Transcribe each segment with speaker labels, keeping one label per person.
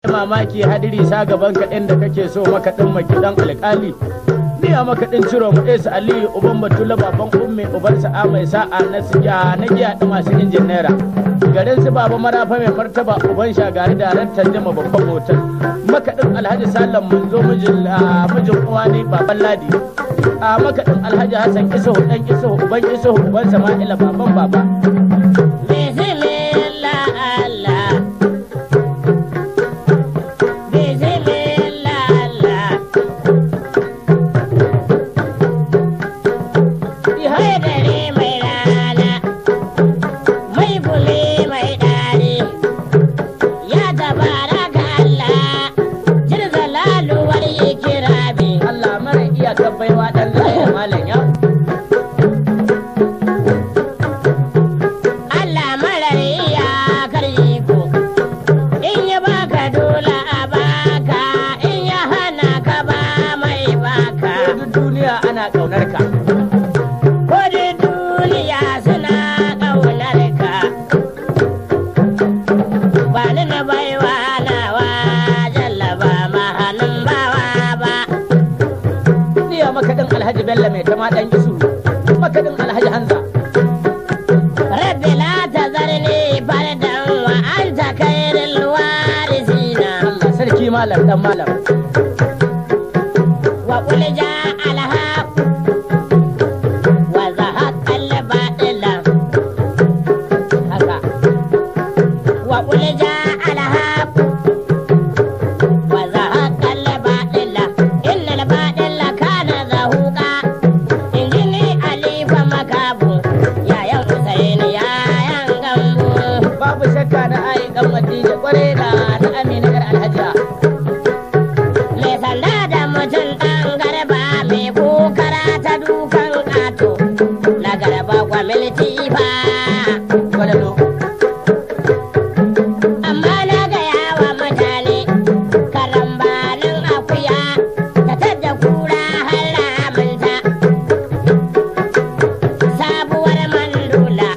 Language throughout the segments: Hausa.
Speaker 1: mamaki hadiri sa gaban kaɗin da kake so makaɗin makiɗan alƙali ni a makaɗin ciro mu ɗesa aliyu uban batula baban umme uban sa'a mai sa'a na siya na giya ɗi masu injin naira garin su baba marafa mai martaba uban shagari da rantar jama babban hotel makaɗin alhaji salam mun zo mijin uwa ne baban ladi a makaɗin alhaji hassan isuhu ɗan isuhu uban isuhu uban sama'ila baban baba Alhaji Bello mai tama dan isu makadin Alhaji Hanza Rabbi la tazarni fardan wa anta khairul warisina Allah sarki malam dan malam wa qul ja alhaq wa zahaq al batila haka wa qul ja alhaq wa zahaq al batila innal batila kana zahuqa na ai dan Madina kware da ta Amina gar Alhaji me sanda da mutum dan garba me kokara ta dukan kato na garba kwa militi ba wadalo amma na ga yawa mutane karambanin akuya ta tadda kura har ramunta sabuwar mandula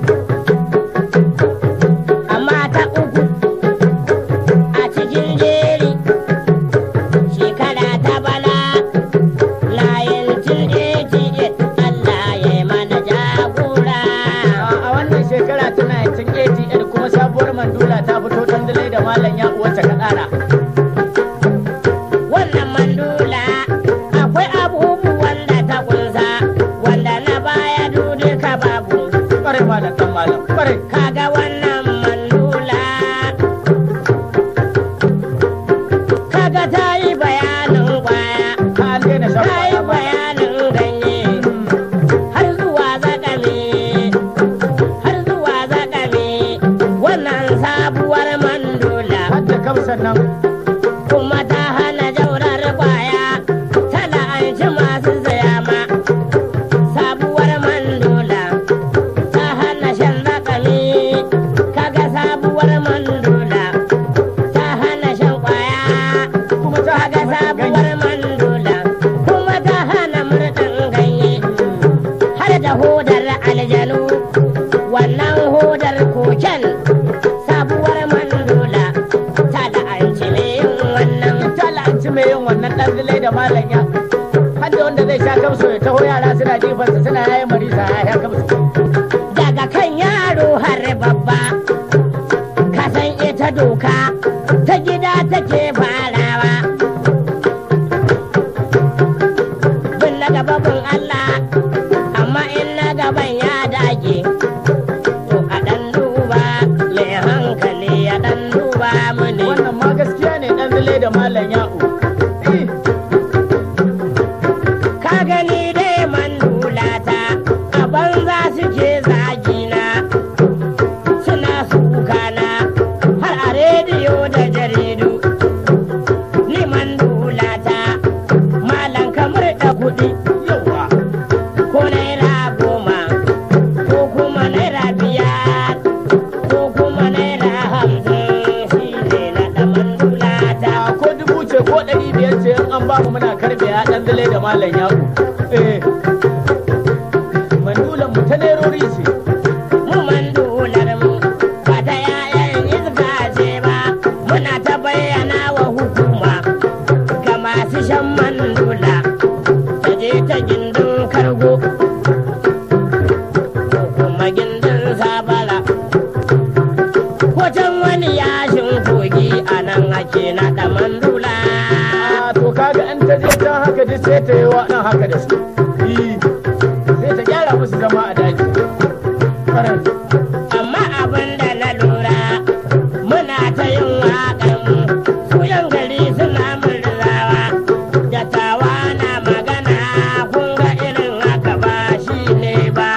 Speaker 1: mandula ta fito dandalai da malam ya uwarta ka tsara wannan mandula akwai abubuwan da ta kunsa wanda na baya duka babu kware malam dan malam kware kaga wannan mandula kaga ta yi bayanin kwaya an daina shan ta yi bayanin ganye har zuwa zakami wannan sabuwar mandula hadda kamsan nan kuma ta hana jaurar kwaya ta la'anci masu saya ma sabuwar mandula ta hana shan zakami kaga sabuwar mandula ta hana shan kwaya kuma ta kaga sabuwar mandula kuma ta hana murɗin ganye har da hodar aljanu wannan hodar koken yin wannan ɗan zilai da malam ya hadda wanda zai sha kamso ya taho yara suna jifansa suna yayin marisa ya sha kamso daga kan yaro har babba ka san ita doka ta gida take farawa bin na gaba bin Allah amma in na gaban ya dage to a ɗan duba mai hankali ya ɗan duba muni wannan ma gaskiya ne ɗan zilai da malam ya'u gani dai mandulata a banza suke zagina suna sukana har a rediyo da jaridu ni mandulata malam kamar da kuɗi yawa ko naira 10 ko kuma naira 5 ko kuma naira 50 shi ne na da mandulata ko 1000 ce ko 500 ce in an ba mu muna karbe ya dan dale da malam ya'u mandulan mu ta nerori ce mu mandular mu ba ta yayan izga ce ba muna ta bayyana bayyana wa hukuma ga masu shan mandula ta je ta gindin kargo ko kuma gindin sabara ko can wani yashin kogi a nan ake naɗa mandula.
Speaker 2: To kaga an ta je can haka duk sai ta yi wa ɗan haka da su. Sai ta gyara musu zama a daji.
Speaker 1: Amma abin da na lura muna ta yin waƙar mu su yan gari suna murzawa dattawa na magana kun ga irin haka ba shi ne ba.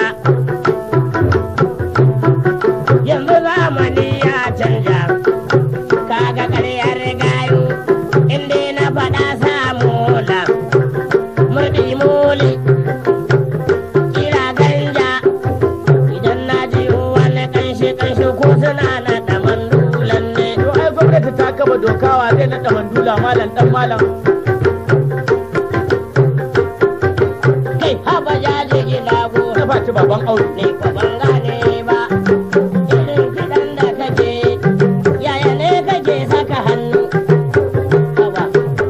Speaker 1: Yanzu zamani ya canja kaga ƙaryar gayu inda na faɗa samu la murɗi moli kira ganja idan na ji wani ƙanshi ko suna na da mandulan ne.
Speaker 2: To ai gwamnati ta kaba dokawa zai naɗa mandula malam ɗan malam.
Speaker 1: Kai haba jaje gilago
Speaker 2: Na faci baban aure.
Speaker 1: ne ko ban gane ba irin kiɗan da kake yaya ne kake saka hannu haba.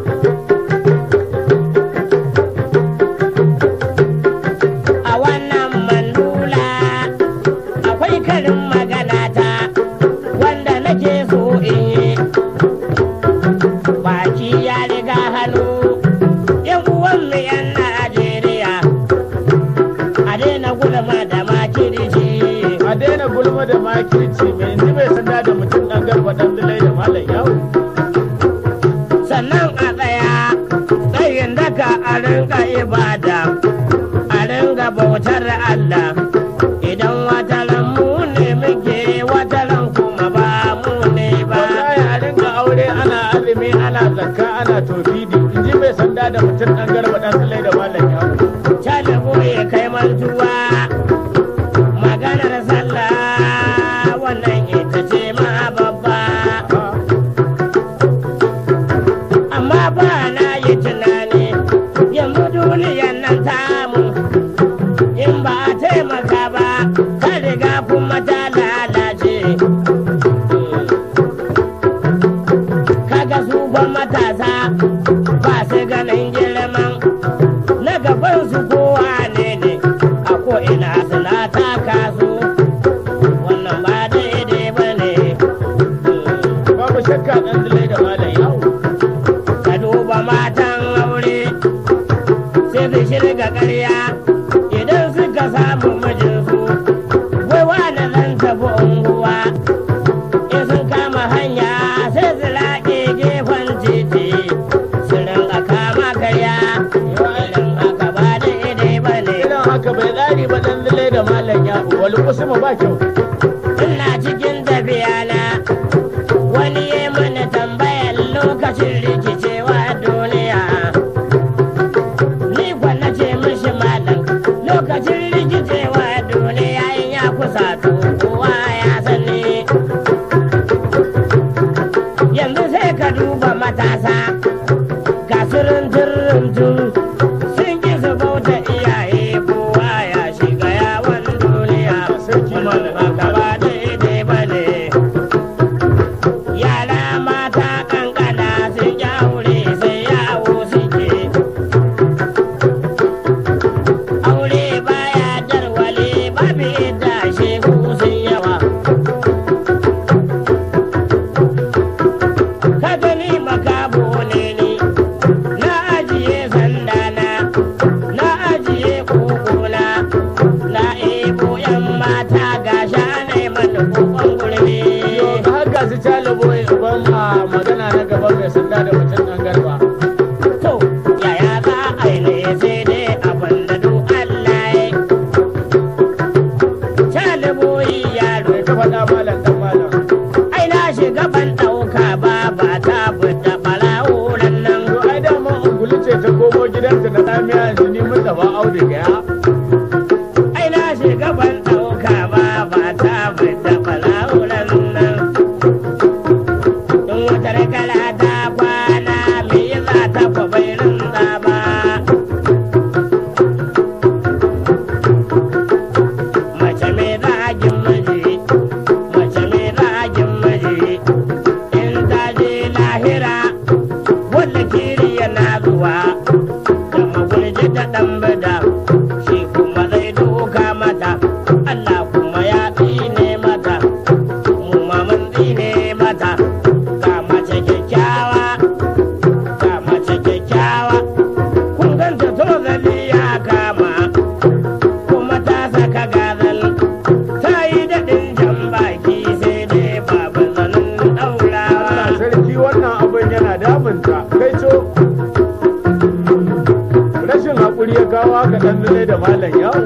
Speaker 1: A wannan mandula akwai karin magana ta wanda nake so in yi baki ya riga hannu yan uwanmu yan Najeriya a daina gulma da makirci.
Speaker 2: A daina gulma da makirci mai inji mai sanda da mutum ɗan garba ɗan bilai da malam yawo.
Speaker 1: Sannan a tsaya tsayin daka a rinka ibada a rinka bautar Allah idan wataran mu ne muke wataran kuma ba mu ne ba.
Speaker 2: Wallahi a ringa aure ana azumi ana zakka ana tofidi inji mai sanda da mutum ɗan garba ɗan bilai da malam yawo.
Speaker 1: Calibu ya kai mantuwa maganar sallah wannan ita ce ma babba. Amma ba na yi tunani yanzu duniyan nan tamu in ba a taimaka ba ta riga kuma ta lalace. Kaga su ban matasa ba su ganin girman na gaban su kowa ne ne a ko'ina suna taka su wannan ba daidai ba ne.
Speaker 2: Babu shakka ɗan bilai da malam yawo.
Speaker 1: Ka duba matan aure sai su shirga ƙarya idan suka samu mijinsu wai wani zan tafi unguwa in sun kama hanya sai su laƙe gefen titi su rinka kama karya irin haka ba daidai ba ne.
Speaker 2: Irin haka bai tsari ba ɗan bilai da malam yawo. Wani kusuma ba kyau.
Speaker 1: Ina cikin tafiya na wani ya mana tambayar lokacin rikicewa duniya. Ni kwana ce mishi malam lokacin rikicewa duniya in ya kusa to kowa ya sani. Yanzu sai ka duba matasa kasurin turruntun sun ki su bauta iyaye kowa ya shiga yawon duniya.
Speaker 2: Sarki malam.
Speaker 1: Haka ba daidai ba ne. Yara mata kankana sun yi aure sai yawo suke. Aure baya jarwale babu yadda shehu sun yawa. Ka gani makabo ne ni, na ajiye sandana, na ajiye kokona, na ebo yan mata ga shanai mana kokon gurbe.
Speaker 2: Har ga su calibo ban ma magana na gaba mai sanda da mutum ɗan garba.
Speaker 1: To, yaya za a yi ne sai dai abin da duk Allah ya caliboyi yaro.
Speaker 2: Mai ta faɗa malam ɗan malam.
Speaker 1: Ai na shiga ban ɗauka ba ba ta fita ɓarawuran nan.
Speaker 2: To ai dama ungulu ce ta komo gidanta na tsamiya yanzu ni mun taɓa auduga ya.
Speaker 1: Ai na shiga ban ɗauka ba ba ta fita ɓarawuran nan. In wata rikala ta kwana me yasa ta kwabai rinza ba. Mace mai zagin miji, mace mai zagin miji, in ta je lahira
Speaker 2: dan zule da malam yawo.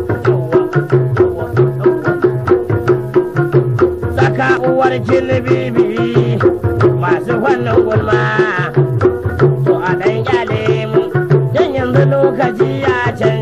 Speaker 1: Saka uwar bibi masu wannan gulma to a ɗan kyale mu don yanzu lokaci ya canza.